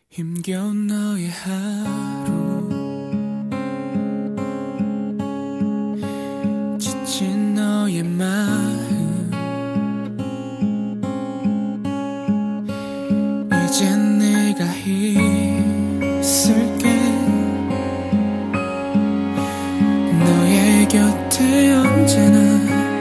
힘겨운 너의 하루 지친 너의 마음 이젠 내가 있을게 너의 곁에 언제나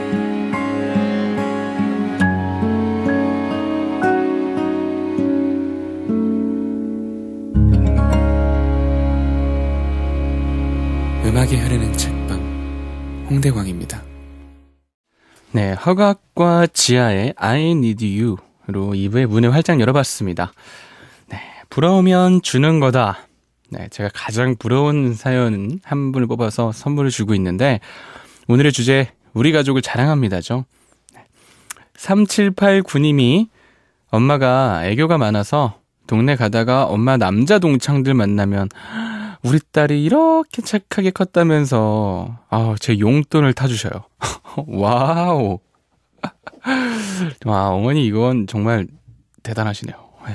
음악이 흐르는 책방 홍대광입니다. 네, 허각과 지아의 I Need You로 2부의 문을 활짝 열어봤습니다. 네, 부러우면 주는 거다. 네, 제가 가장 부러운 사연 한 분을 뽑아서 선물을 주고 있는데 오늘의 주제 우리 가족을 자랑합니다죠. 3789님이 엄마가 애교가 많아서 동네 가다가 엄마 남자 동창들 만나면 우리 딸이 이렇게 착하게 컸다면서 제 용돈을 타주셔요. 와우. 와, 어머니 이건 정말 대단하시네요.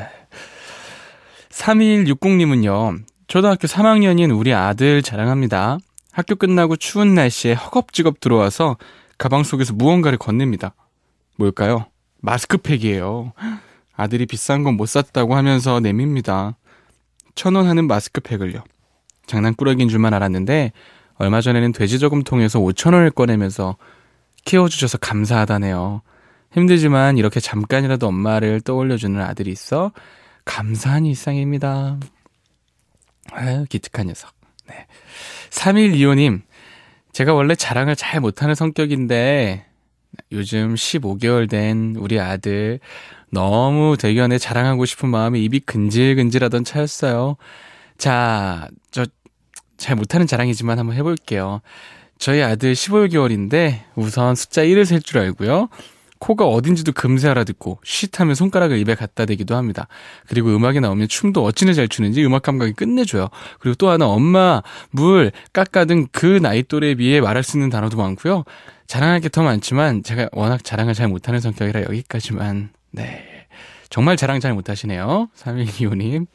3160님은요. 초등학교 3학년인 우리 아들 자랑합니다. 학교 끝나고 추운 날씨에 허겁지겁 들어와서 가방 속에서 무언가를 건넵니다. 뭘까요? 마스크팩이에요. 아들이 비싼 건 못 샀다고 하면서 내밉니다. 1,000원 하는 마스크팩을요. 장난꾸러기인 줄만 알았는데 얼마 전에는 돼지 저금통에서 5,000원을 꺼내면서 키워주셔서 감사하다네요. 힘들지만 이렇게 잠깐이라도 엄마를 떠올려주는 아들이 있어 감사한 일상입니다. 아유, 기특한 녀석. 네. 3125님, 제가 원래 자랑을 잘 못하는 성격인데 요즘 15개월 된 우리 아들 너무 대견해 자랑하고 싶은 마음에 입이 근질근질하던 차였어요. 자, 저 잘 못하는 자랑이지만 한번 해볼게요. 저희 아들 15개월인데 우선 숫자 1을 셀 줄 알고요. 코가 어딘지도 금세 알아듣고 쉿하면 손가락을 입에 갖다 대기도 합니다. 그리고 음악이 나오면 춤도 어찌나 잘 추는지 음악 감각이 끝내줘요. 그리고 또 하나 엄마, 물, 까까 등 그 나이 또래에 비해 말할 수 있는 단어도 많고요. 자랑할 게 더 많지만 제가 워낙 자랑을 잘 못하는 성격이라 여기까지만. 네, 정말 자랑 잘 못하시네요. 3125님.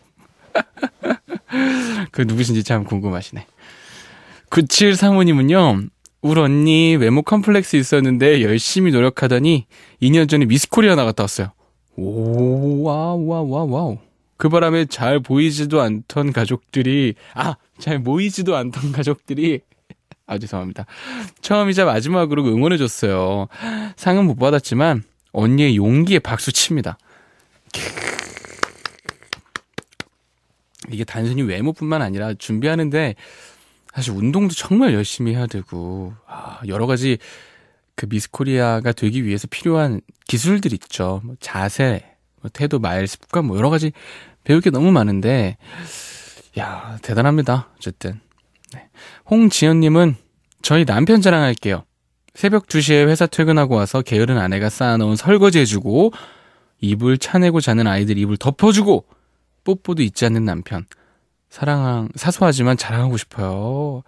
그 누구신지 참 궁금하시네. 9735님은요. 우리 언니 외모 컴플렉스 있었는데 열심히 노력하더니 2년 전에 미스코리아 나갔다 왔어요. 오, 와우. 그 바람에 잘 보이지도 않던 가족들이 죄송합니다. 처음이자 마지막으로 응원해줬어요. 상은 못 받았지만 언니의 용기에 박수 칩니다. 이게 단순히 외모뿐만 아니라 준비하는데 사실 운동도 정말 열심히 해야 되고 여러 가지 그 미스코리아가 되기 위해서 필요한 기술들 있죠. 뭐 자세, 태도, 말, 습관 여러 가지 배울 게 너무 많은데 야, 대단합니다. 어쨌든. 네. 홍지연님은 저희 남편 자랑할게요. 새벽 2시에 회사 퇴근하고 와서 게으른 아내가 쌓아놓은 설거지 해주고 이불 차내고 자는 아이들 이불 덮어주고 뽀뽀도 잊지 않는 남편. 사소하지만 자랑하고 싶어요.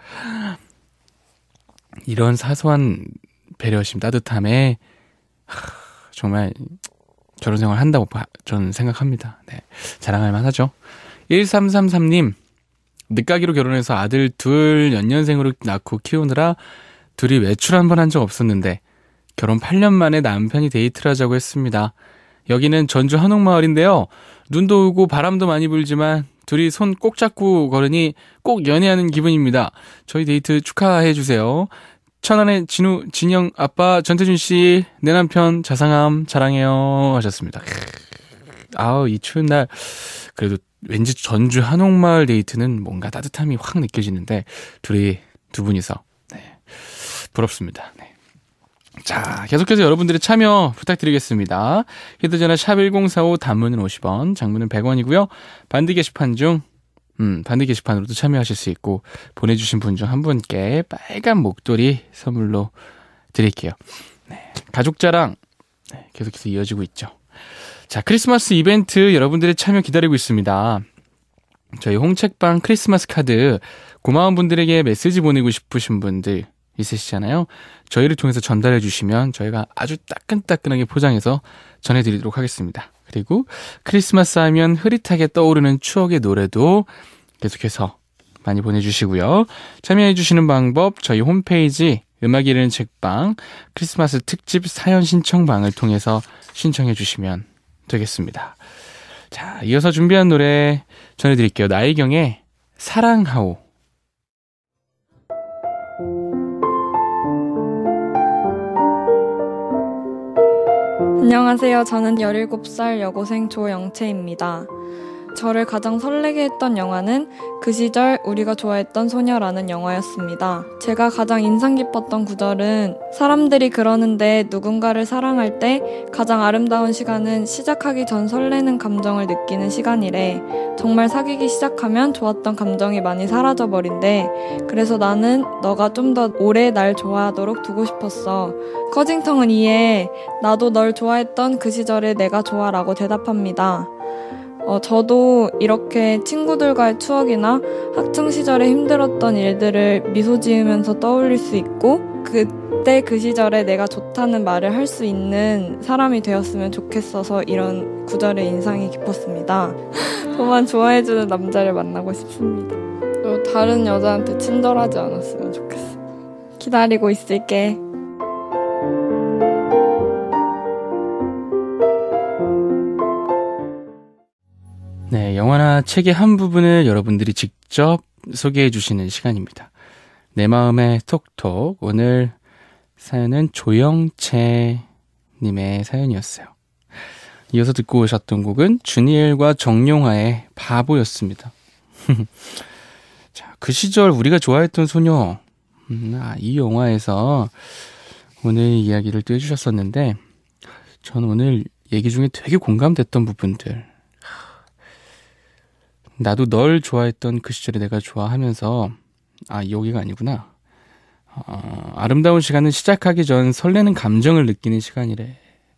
이런 사소한 배려심, 따뜻함에 정말 결혼 생활 한다고 저는 생각합니다. 네, 자랑할 만하죠. 1333님, 늦가기로 결혼해서 아들 둘 연년생으로 낳고 키우느라 둘이 외출 한 번 한 적 없었는데 결혼 8년 만에 남편이 데이트를 하자고 했습니다. 여기는 전주 한옥마을인데요. 눈도 오고 바람도 많이 불지만 둘이 손 꼭 잡고 걸으니 꼭 연애하는 기분입니다. 저희 데이트 축하해주세요. 천안의 진영 아빠 전태준 씨, 내 남편 자상함 자랑해요 하셨습니다. 이 추운 날 그래도 왠지 전주 한옥마을 데이트는 뭔가 따뜻함이 확 느껴지는데 두 분이서 부럽습니다. 네. 자, 계속해서 여러분들의 참여 부탁드리겠습니다. 휴대전화 샵 1045 단문은 50원, 장문은 100원이고요. 반드 게시판으로도 참여하실 수 있고 보내주신 분 중 한 분께 빨간 목도리 선물로 드릴게요. 네, 가족자랑 계속해서 이어지고 있죠. 자, 크리스마스 이벤트 여러분들의 참여 기다리고 있습니다. 저희 홍책방 크리스마스 카드 고마운 분들에게 메시지 보내고 싶으신 분들 있으시잖아요. 저희를 통해서 전달해 주시면 저희가 아주 따끈따끈하게 포장해서 전해드리도록 하겠습니다. 그리고 크리스마스 하면 흐릿하게 떠오르는 추억의 노래도 계속해서 많이 보내주시고요. 참여해주시는 방법 저희 홈페이지 음악 이르는 책방 크리스마스 특집 사연 신청방을 통해서 신청해주시면 되겠습니다. 자, 이어서 준비한 노래 전해드릴게요. 나이경의 사랑하오. 안녕하세요. 저는 17살 여고생 조영채입니다. 저를 가장 설레게 했던 영화는 그 시절 우리가 좋아했던 소녀라는 영화였습니다. 제가 가장 인상 깊었던 구절은 사람들이 그러는데 누군가를 사랑할 때 가장 아름다운 시간은 시작하기 전 설레는 감정을 느끼는 시간이래. 정말 사귀기 시작하면 좋았던 감정이 많이 사라져버린대. 그래서 나는 너가 좀 더 오래 날 좋아하도록 두고 싶었어. 커징턴은 이에 나도 널 좋아했던 그 시절에 내가 좋아라고 대답합니다. 저도 이렇게 친구들과의 추억이나 학창시절에 힘들었던 일들을 미소 지으면서 떠올릴 수 있고 그때 그 시절에 내가 좋다는 말을 할 수 있는 사람이 되었으면 좋겠어서 이런 구절의 인상이 깊었습니다. 저만 좋아해주는 남자를 만나고 싶습니다. 다른 여자한테 친절하지 않았으면 좋겠어. 기다리고 있을게. 네, 영화나 책의 한 부분을 여러분들이 직접 소개해 주시는 시간입니다. 내 마음의 톡톡. 오늘 사연은 조영채 님의 사연이었어요. 이어서 듣고 오셨던 곡은 주니엘과 정용화의 바보였습니다. 자, 그 시절 우리가 좋아했던 소녀. 이 영화에서 오늘 이야기를 또 해주셨었는데 저는 오늘 얘기 중에 되게 공감됐던 부분들, 나도 널 좋아했던 그 시절에 내가 좋아하면서 여기가 아니구나. 아름다운 시간은 시작하기 전 설레는 감정을 느끼는 시간이래.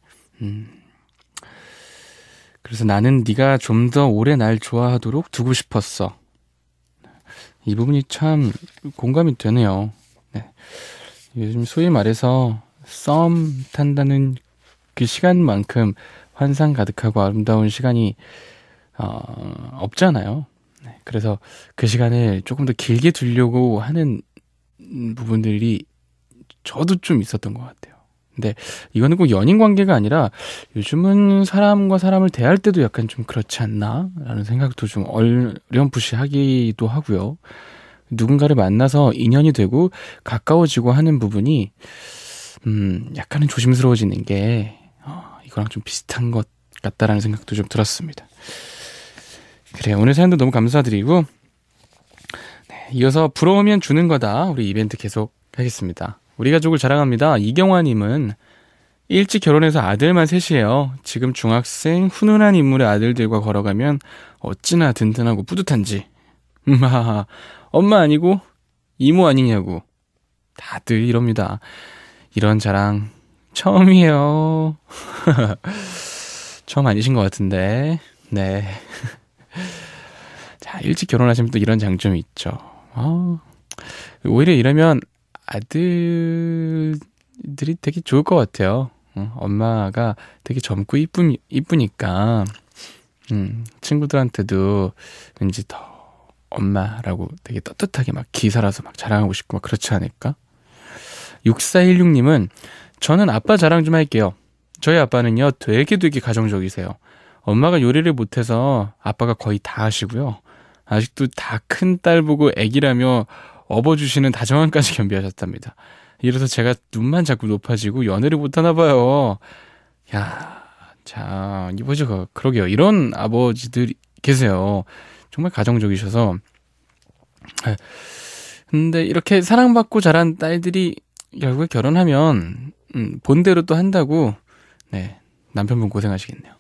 그래서 나는 네가 좀 더 오래 날 좋아하도록 두고 싶었어. 이 부분이 참 공감이 되네요. 네. 요즘 소위 말해서 썸 탄다는 그 시간만큼 환상 가득하고 아름다운 시간이 없잖아요. 네, 그래서 그 시간을 조금 더 길게 두려고 하는 부분들이 저도 좀 있었던 것 같아요. 근데 이거는 꼭 연인 관계가 아니라 요즘은 사람과 사람을 대할 때도 약간 좀 그렇지 않나? 라는 생각도 좀 어렴풋이 하기도 하고요. 누군가를 만나서 인연이 되고 가까워지고 하는 부분이 약간은 조심스러워지는 게 이거랑 좀 비슷한 것 같다라는 생각도 좀 들었습니다. 그래요. 오늘 사연도 너무 감사드리고, 네, 이어서 부러우면 주는 거다. 우리 이벤트 계속 하겠습니다. 우리 가족을 자랑합니다. 이경화님은 일찍 결혼해서 아들만 셋이에요. 지금 중학생 훈훈한 인물의 아들들과 걸어가면 어찌나 든든하고 뿌듯한지. 엄마 아니고 이모 아니냐고 다들 이럽니다. 이런 자랑 처음이에요. 처음 아니신 것 같은데. 네. 자, 일찍 결혼하시면 또 이런 장점이 있죠. 오히려 이러면 아들들이 되게 좋을 것 같아요. 엄마가 되게 젊고 이쁘니까 친구들한테도 왠지 더 엄마라고 되게 떳떳하게 막 기사라서 막 자랑하고 싶고 막 그렇지 않을까? 6416님은 저는 아빠 자랑 좀 할게요. 저희 아빠는요 되게 가정적이세요. 엄마가 요리를 못해서 아빠가 거의 다 하시고요. 아직도 다 큰 딸 보고 애기라며 업어주시는 다정함까지 겸비하셨답니다. 이래서 제가 눈만 자꾸 높아지고 연애를 못하나 봐요. 야, 자, 이보죠. 그러게요. 이런 아버지들이 계세요. 정말 가정적이셔서. 근데 이렇게 사랑받고 자란 딸들이 결국에 결혼하면 본대로 또 한다고. 네, 남편분 고생하시겠네요.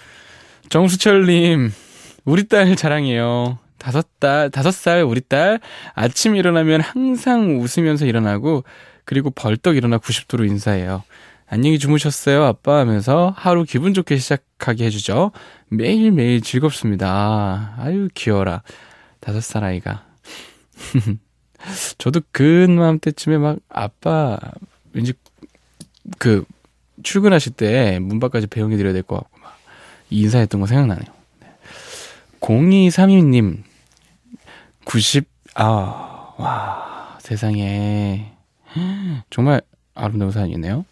정수철님, 우리 딸 자랑이에요. 5살 우리 딸 아침 일어나면 항상 웃으면서 일어나고 그리고 벌떡 일어나 90도로 인사해요. 안녕히 주무셨어요 아빠 하면서 하루 기분 좋게 시작하게 해주죠. 매일매일 즐겁습니다. 아유 귀여워라. 5살 아이가. 저도 근맘때쯤에 막 아빠 왠지 그 출근하실 때 문 밖까지 배웅해 드려야 될 것 같고 막 인사했던 거 생각나네요. 0232님 와, 세상에 정말 아름다운 사연이네요.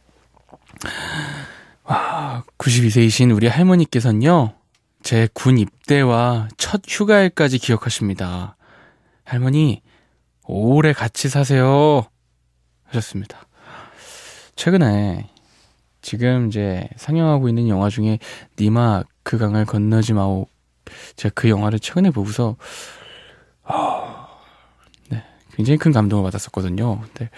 와, 92세이신 우리 할머니께서는요, 제 군 입대와 첫 휴가일까지 기억하십니다. 할머니, 오래 같이 사세요 하셨습니다. 최근에 지금 이제 상영하고 있는 영화 중에 니마 그 강을 건너지 마오, 제가 그 영화를 최근에 보고서 네, 굉장히 큰 감동을 받았었거든요. 근데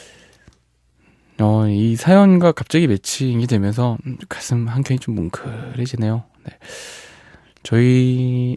이 사연과 갑자기 매칭이 되면서 가슴 한켠이 좀 뭉클해지네요. 네. 저희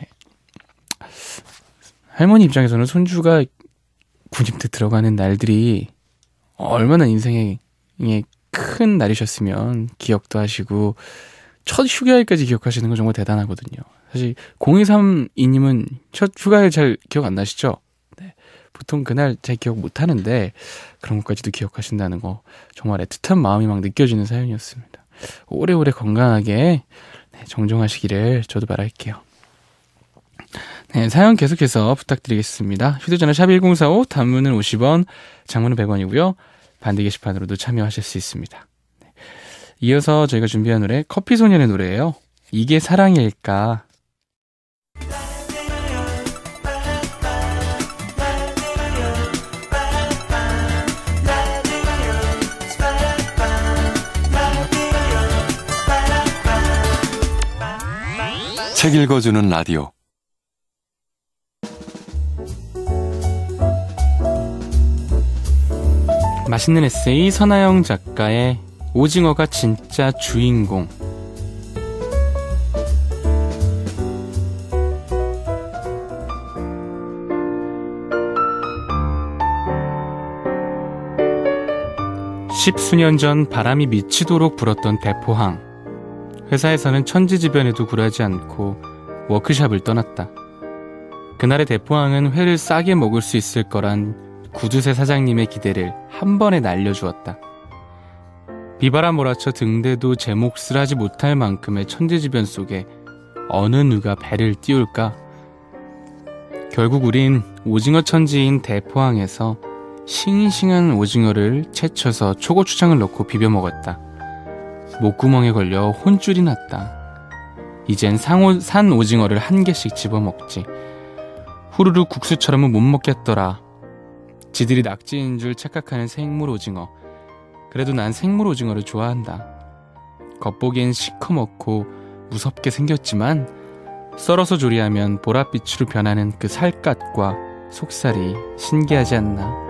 할머니 입장에서는 손주가 군입대 들어가는 날들이 얼마나 인생에 큰 날이셨으면 기억도 하시고 첫 휴가일까지 기억하시는 건 정말 대단하거든요. 사실 0232님은 첫 휴가일 잘 기억 안 나시죠? 네. 보통 그날 잘 기억 못 하는데 그런 것까지도 기억하신다는 거 정말 애틋한 마음이 막 느껴지는 사연이었습니다. 오래오래 건강하게 정정하시기를 저도 바랄게요. 네, 사연 계속해서 부탁드리겠습니다. 휴대전화 샵1045, 단문은 50원, 장문은 100원이고요. 반대 게시판으로도 참여하실 수 있습니다. 네. 이어서 저희가 준비한 노래 커피소년의 노래예요. 이게 사랑일까. 책 읽어주는 라디오. 맛있는 에세이 선하영 작가의 오징어가 진짜 주인공. 십수년 전 바람이 미치도록 불었던 대포항. 회사에서는 천지지변에도 굴하지 않고 워크숍을 떠났다. 그날의 대포항은 회를 싸게 먹을 수 있을 거란 구두쇠 사장님의 기대를 한 번에 날려주었다. 비바람 몰아쳐 등대도 제 몫을 하지 못할 만큼의 천지지변 속에 어느 누가 배를 띄울까? 결국 우린 오징어 천지인 대포항에서 싱싱한 오징어를 채쳐서 초고추장을 넣고 비벼 먹었다. 목구멍에 걸려 혼쭐이 났다. 이젠 산 오징어를 한 개씩 집어먹지. 후루룩 국수처럼은 못 먹겠더라. 지들이 낙지인 줄 착각하는 생물 오징어. 그래도 난 생물 오징어를 좋아한다. 겉보기엔 시커멓고 무섭게 생겼지만 썰어서 조리하면 보랏빛으로 변하는 그 살갗과 속살이 신기하지 않나.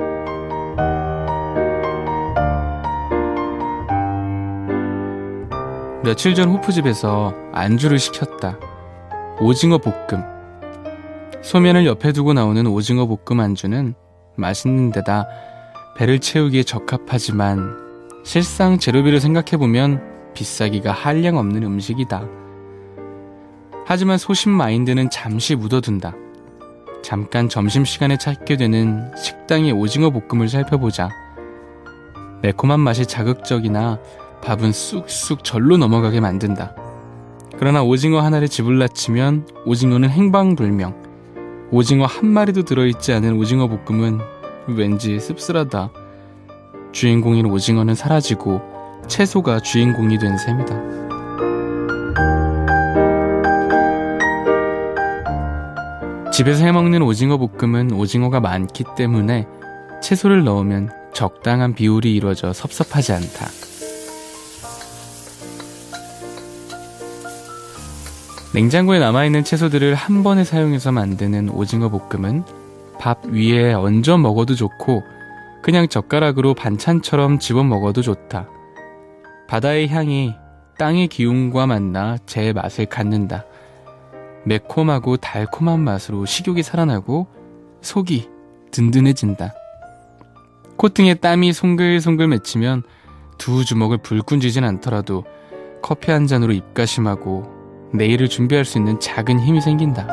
며칠 전 호프집에서 안주를 시켰다. 오징어 볶음. 소면을 옆에 두고 나오는 오징어 볶음 안주는 맛있는 데다 배를 채우기에 적합하지만 실상 재료비를 생각해보면 비싸기가 한량없는 음식이다. 하지만 소심 마인드는 잠시 묻어둔다. 잠깐 점심시간에 찾게 되는 식당의 오징어 볶음을 살펴보자. 매콤한 맛이 자극적이나 밥은 쑥쑥 절로 넘어가게 만든다. 그러나 오징어 하나를 집을라치면 오징어는 행방불명. 오징어 한 마리도 들어있지 않은 오징어 볶음은 왠지 씁쓸하다. 주인공인 오징어는 사라지고 채소가 주인공이 된 셈이다. 집에서 해먹는 오징어 볶음은 오징어가 많기 때문에 채소를 넣으면 적당한 비율이 이루어져 섭섭하지 않다. 냉장고에 남아있는 채소들을 한 번에 사용해서 만드는 오징어 볶음은 밥 위에 얹어 먹어도 좋고 그냥 젓가락으로 반찬처럼 집어 먹어도 좋다. 바다의 향이 땅의 기운과 만나 제 맛을 갖는다. 매콤하고 달콤한 맛으로 식욕이 살아나고 속이 든든해진다. 콧등에 땀이 송글송글 맺히면 두 주먹을 불끈 쥐진 않더라도 커피 한 잔으로 입가심하고 내일을 준비할 수 있는 작은 힘이 생긴다.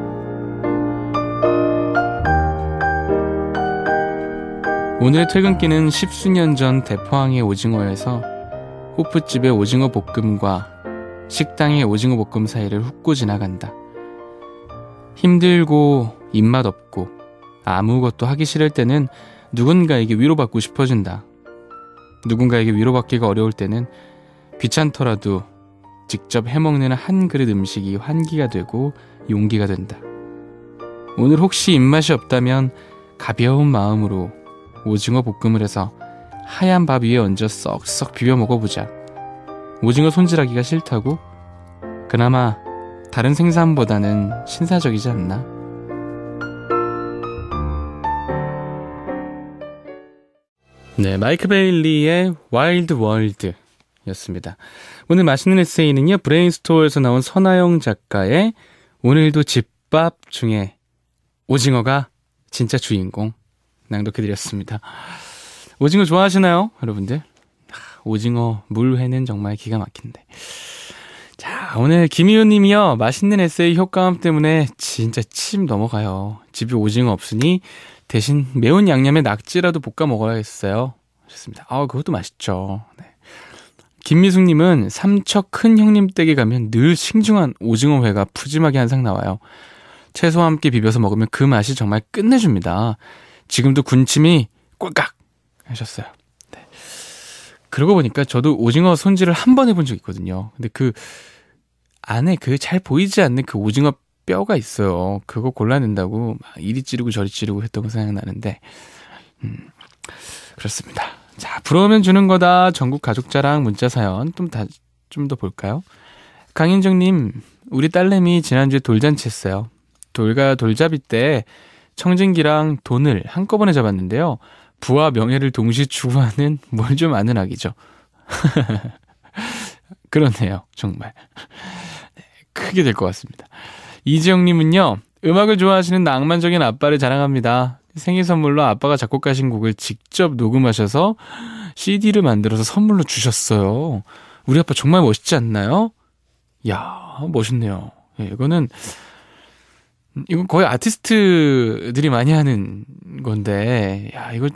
오늘의 퇴근길은 십수년 전 대포항의 오징어에서 호프집의 오징어 볶음과 식당의 오징어 볶음 사이를 훑고 지나간다. 힘들고 입맛 없고 아무것도 하기 싫을 때는 누군가에게 위로받고 싶어진다. 누군가에게 위로받기가 어려울 때는 귀찮더라도 직접 해먹는 한 그릇 음식이 환기가 되고 용기가 된다. 오늘 혹시 입맛이 없다면 가벼운 마음으로 오징어 볶음을 해서 하얀 밥 위에 얹어 썩썩 비벼 먹어보자. 오징어 손질하기가 싫다고? 그나마 다른 생선보다는 신사적이지 않나? 네, 마이크 베일리의 와일드 월드 였습니다. 오늘 맛있는 에세이는요, 브레인스토어에서 나온 선아영 작가의 오늘도 집밥 중에 오징어가 진짜 주인공 낭독해드렸습니다. 오징어 좋아하시나요, 여러분들? 오징어 물회는 정말 기가 막힌데. 자, 오늘 김희우 님이요, 맛있는 에세이 효과음 때문에 진짜 침 넘어가요. 집에 오징어 없으니 대신 매운 양념에 낙지라도 볶아 먹어야겠어요. 좋습니다. 그것도 맛있죠. 네. 김미숙님은 삼척 큰 형님 댁에 가면 늘 싱싱한 오징어회가 푸짐하게 한 상 나와요. 채소와 함께 비벼서 먹으면 그 맛이 정말 끝내줍니다. 지금도 군침이 꼴깍 하셨어요. 네. 그러고 보니까 저도 오징어 손질을 한 번 해본 적 있거든요. 근데 그 안에 그 잘 보이지 않는 그 오징어 뼈가 있어요. 그거 골라낸다고 막 이리 찌르고 저리 찌르고 했던 거 생각나는데, 그렇습니다. 자, 부러우면 주는 거다. 전국 가족자랑 문자 사연 좀 더 볼까요? 강인정님, 우리 딸내미 지난주에 돌잔치 했어요. 돌과 돌잡이 때 청진기랑 돈을 한꺼번에 잡았는데요. 부와 명예를 동시에 추구하는 뭘 좀 아는 아기죠. 그렇네요, 정말. 네, 크게 될 것 같습니다. 이지영님은요, 음악을 좋아하시는 낭만적인 아빠를 자랑합니다. 생일 선물로 아빠가 작곡하신 곡을 직접 녹음하셔서 CD를 만들어서 선물로 주셨어요. 우리 아빠 정말 멋있지 않나요? 이야, 멋있네요. 예, 이건 거의 아티스트들이 많이 하는 건데,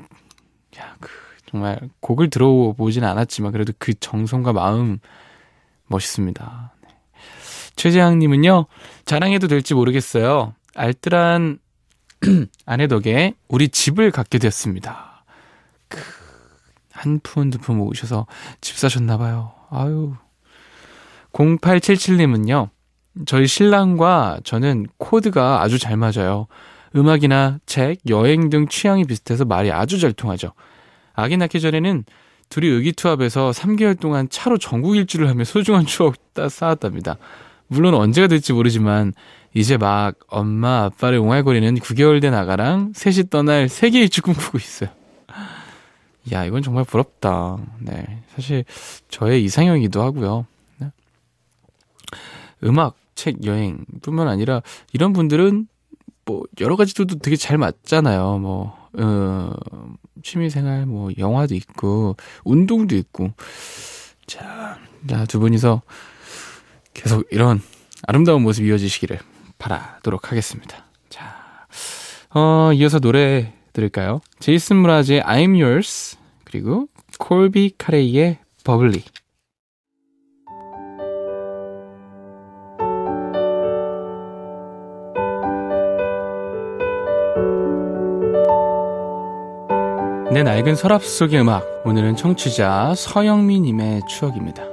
정말 곡을 들어보진 않았지만 그래도 그 정성과 마음 멋있습니다. 네. 최재학님은요, 자랑해도 될지 모르겠어요. 알뜰한 아내 덕에 우리 집을 갖게 되었습니다. 한 푼 두 푼 모으셔서 집 사셨나봐요. 아유. 0877님은요, 저희 신랑과 저는 코드가 아주 잘 맞아요. 음악이나 책, 여행 등 취향이 비슷해서 말이 아주 잘 통하죠. 아기 낳기 전에는 둘이 의기투합해서 3개월 동안 차로 전국 일주를 하며 소중한 추억 쌓았답니다. 물론 언제가 될지 모르지만 이제 막 엄마 아빠를 옹알거리는 9개월 된 아가랑 셋이 떠날 세계 일주 꿈꾸고 있어요. 야, 이건 정말 부럽다. 네, 사실 저의 이상형이기도 하고요. 네. 음악, 책, 여행 뿐만 아니라 이런 분들은 뭐 여러 가지도 되게 잘 맞잖아요. 뭐 취미생활, 뭐 영화도 있고 운동도 있고. 자, 두 분이서 계속 이런 아름다운 모습 이어지시기를 바라도록 하겠습니다. 자, 이어서 노래 들을까요? 제이슨 무라즈의 I'm Yours, 그리고 콜비 카레이의 버블리. 내 낡은 서랍 속의 음악, 오늘은 청취자 서영미님의 추억입니다.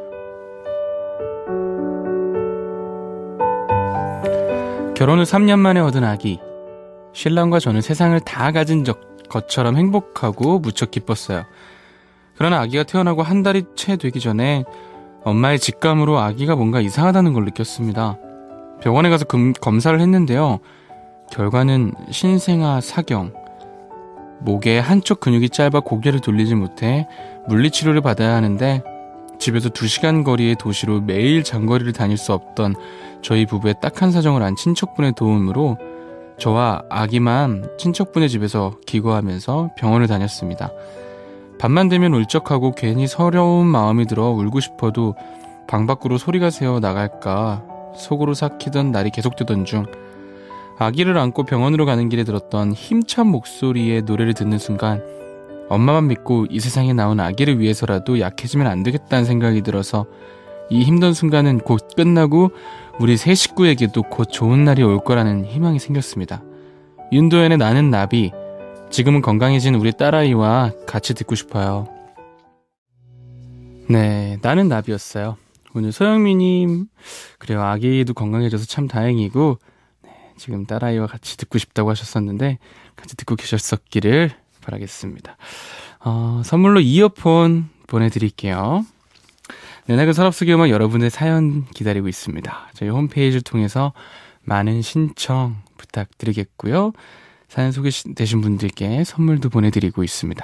결혼 후 3년 만에 얻은 아기. 신랑과 저는 세상을 다 가진 것처럼 행복하고 무척 기뻤어요. 그러나 아기가 태어나고 한 달이 채 되기 전에 엄마의 직감으로 아기가 뭔가 이상하다는 걸 느꼈습니다. 병원에 가서 검사를 했는데요. 결과는 신생아 사경. 목의 한쪽 근육이 짧아 고개를 돌리지 못해 물리치료를 받아야 하는데, 집에서 2시간 거리의 도시로 매일 장거리를 다닐 수 없던 저희 부부의 딱한 사정을 안 친척분의 도움으로 저와 아기만 친척분의 집에서 기거하면서 병원을 다녔습니다. 밤만 되면 울적하고 괜히 서러운 마음이 들어 울고 싶어도 방 밖으로 소리가 새어 나갈까 속으로 삭히던 날이 계속되던 중, 아기를 안고 병원으로 가는 길에 들었던 힘찬 목소리의 노래를 듣는 순간 엄마만 믿고 이 세상에 나온 아기를 위해서라도 약해지면 안 되겠다는 생각이 들어서 이 힘든 순간은 곧 끝나고 우리 세 식구에게도 곧 좋은 날이 올 거라는 희망이 생겼습니다. 윤도현의 나는 나비, 지금은 건강해진 우리 딸아이와 같이 듣고 싶어요. 네, 나는 나비였어요. 오늘 소영미님, 그래요, 아기도 건강해져서 참 다행이고, 네, 지금 딸아이와 같이 듣고 싶다고 하셨었는데 같이 듣고 계셨었기를 바라겠습니다. 선물로 이어폰 보내드릴게요. 네, 낡은 서랍 속의 음악, 여러분의 사연 기다리고 있습니다. 저희 홈페이지를 통해서 많은 신청 부탁드리겠고요. 사연 소개되신 분들께 선물도 보내드리고 있습니다.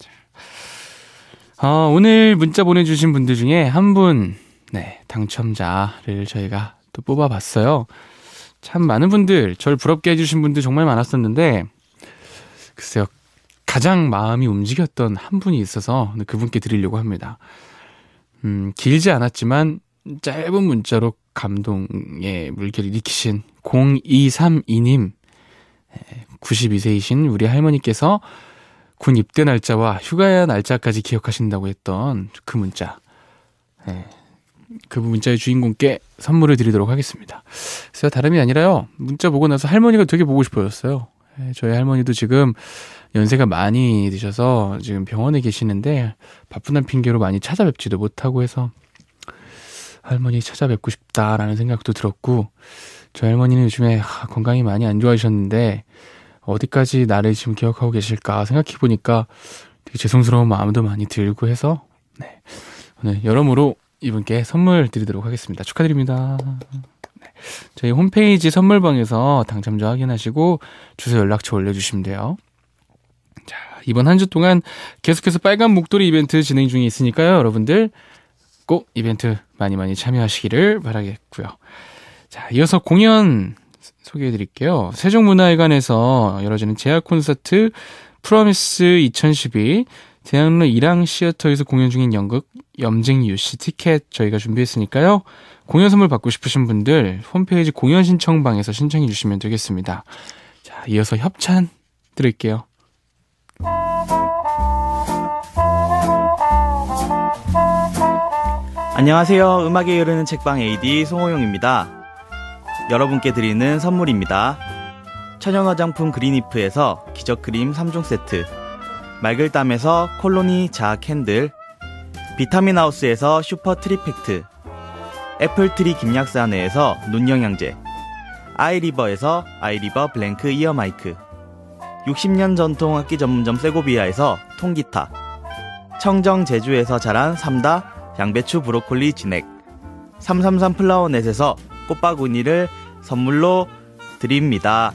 오늘 문자 보내주신 분들 중에 한 분, 네, 당첨자를 저희가 또 뽑아봤어요. 참 많은 분들, 저를 부럽게 해주신 분들 정말 많았었는데, 글쎄요, 가장 마음이 움직였던 한 분이 있어서 그분께 드리려고 합니다. 길지 않았지만 짧은 문자로 감동의 물결을 일으키신 0232님, 92세이신 우리 할머니께서 군 입대 날짜와 휴가 날짜까지 기억하신다고 했던 그 문자, 그 문자의 주인공께 선물을 드리도록 하겠습니다. 그래서 다름이 아니라요, 문자 보고 나서 할머니가 되게 보고 싶어졌어요. 저희 할머니도 지금 연세가 많이 드셔서 지금 병원에 계시는데 바쁜 핑계로 많이 찾아뵙지도 못하고 해서 할머니 찾아뵙고 싶다라는 생각도 들었고, 저희 할머니는 요즘에 건강이 많이 안 좋아지셨는데 어디까지 나를 지금 기억하고 계실까 생각해보니까 되게 죄송스러운 마음도 많이 들고 해서, 네, 오늘 여러모로 이분께 선물 드리도록 하겠습니다. 축하드립니다. 네, 저희 홈페이지 선물방에서 당첨자 확인하시고 주소 연락처 올려주시면 돼요. 자, 이번 한 주 동안 계속해서 빨간 목도리 이벤트 진행 중에 있으니까요, 여러분들 꼭 이벤트 많이 참여하시기를 바라겠고요. 자, 이어서 공연 소개해드릴게요. 세종문화회관에서 열어지는 재활 콘서트 프로미스 2012, 대학로 일항 시어터에서 공연 중인 연극 염쟁유씨 티켓 저희가 준비했으니까요, 공연 선물 받고 싶으신 분들 홈페이지 공연 신청방에서 신청해 주시면 되겠습니다. 자, 이어서 협찬 드릴게요. 안녕하세요. 음악에 흐르는 책방 AD 송호용입니다. 여러분께 드리는 선물입니다. 천연 화장품 그린이프에서 기적크림 3종 세트, 말글담에서 콜로니 자아 캔들, 비타민하우스에서 슈퍼 트리팩트, 애플트리 김약사내에서 눈영양제, 아이리버에서 아이리버 블랭크 이어 마이크, 60년 전통 악기 전문점 세고비아에서 통기타, 청정 제주에서 자란 삼다 양배추 브로콜리 진액, 333 플라워넷에서 꽃바구니를 선물로 드립니다.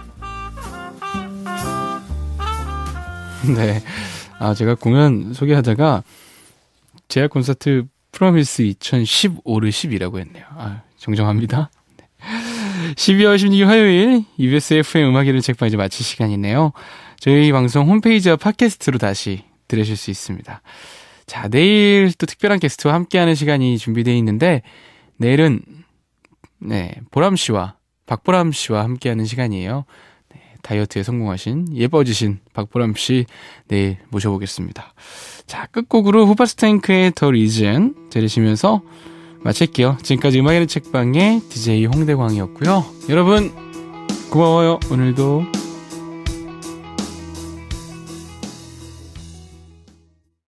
네, 제가 공연 소개하다가 재활 콘서트 프로미스 2015를 10이라고 했네요. 정정합니다. 12월 16일 화요일 EBS FM 음악의 책방 이제 마칠 시간이네요. 저희 방송 홈페이지와 팟캐스트로 다시 들으실 수 있습니다. 자, 내일 또 특별한 게스트와 함께하는 시간이 준비되어 있는데, 내일은 보람씨와 박보람씨와 함께하는 시간이에요. 네, 다이어트에 성공하신 예뻐지신 박보람씨 내일 모셔보겠습니다. 자, 끝곡으로 후바스탱크의 더 리즌 들으시면서 마칠게요. 지금까지 음악의 책방의 DJ 홍대광이었고요. 여러분 고마워요. 오늘도